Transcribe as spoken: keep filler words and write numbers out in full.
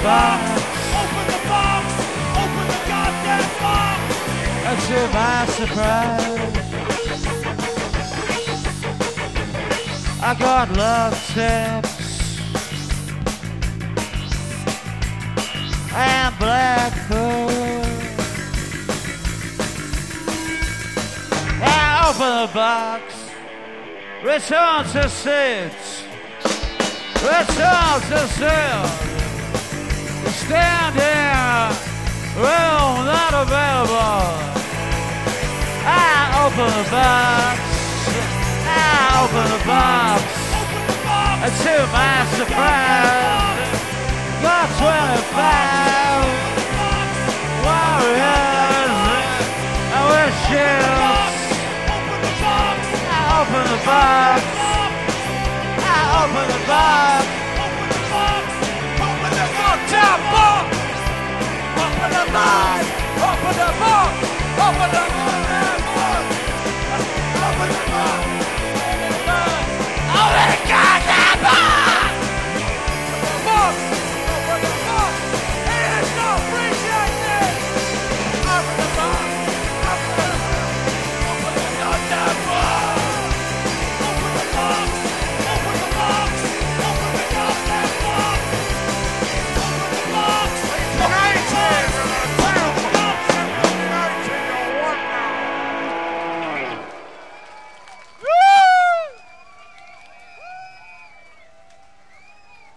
box. Open the box. Open the goddamn box. And to my surprise, I got love tips and black food. And open the box, return to seats, return to seats. Standing room not available. I open the box. I open the box. And to my surprise, got twenty-five warriors and with shields. I open the box. I open the box. Open the goddamn box. Open the box.